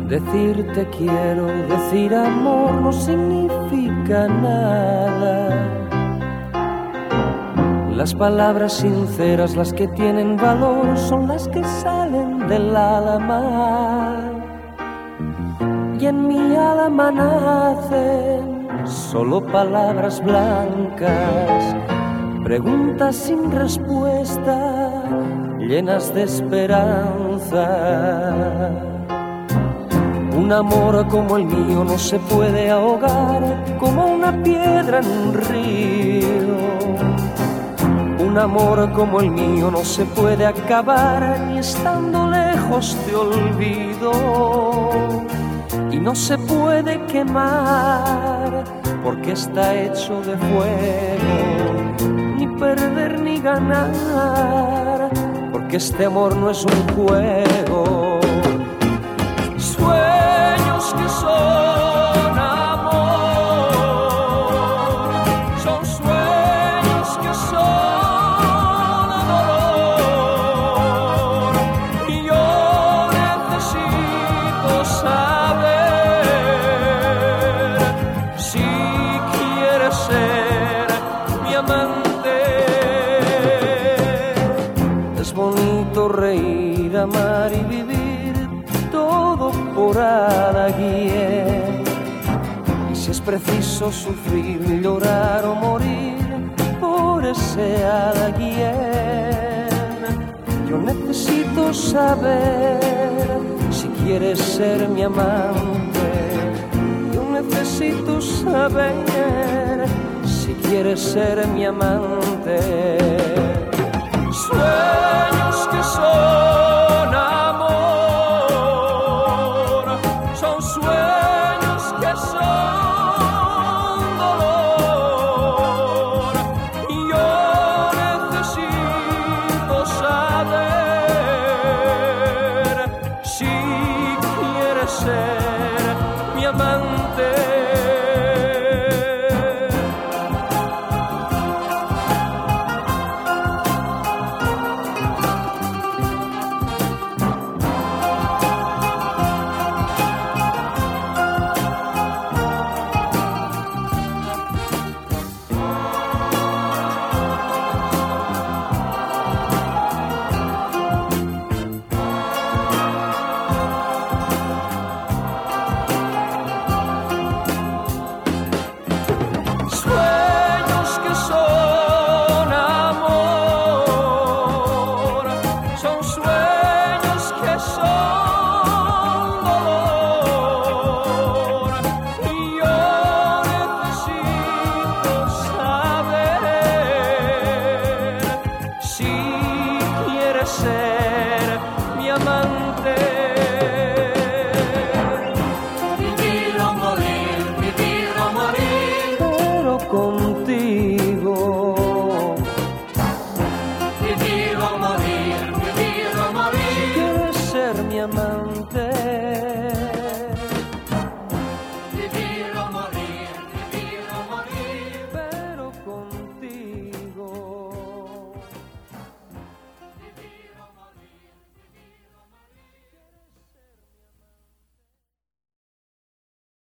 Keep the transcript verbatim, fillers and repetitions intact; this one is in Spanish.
Decir te quiero, decir amor no significa nada. Las palabras sinceras, las que tienen valor, son las que salen del alma. Y en mi alma nacen solo palabras blancas, preguntas sin respuesta, llenas de esperanza. Un amor como el mío no se puede ahogar como una piedra en un río. Un amor como el mío no se puede acabar ni estando lejos te olvido. Y no se puede quemar porque está hecho de fuego. Ni perder ni ganar porque este amor no es un juego. Sueños que son amor, son sueños que son dolor. Y yo necesito saber si quieres ser mi amante. Es bonito reír, amar y vivir todo por alguien. Y si es preciso sufrir, llorar o morir por ese alguien, yo necesito saber si quieres ser mi amante. Yo necesito saber si quieres ser mi amante. Sueños que son amor, son sueños que son dolor. Y yo necesito saber si quieres ser mi amante. Sueños que son amor, son sueños que son dolor. Y yo necesito saber si quieres ser mi amante. Contigo vivir o morir, vivir o morir. Si quieres ser mi amante.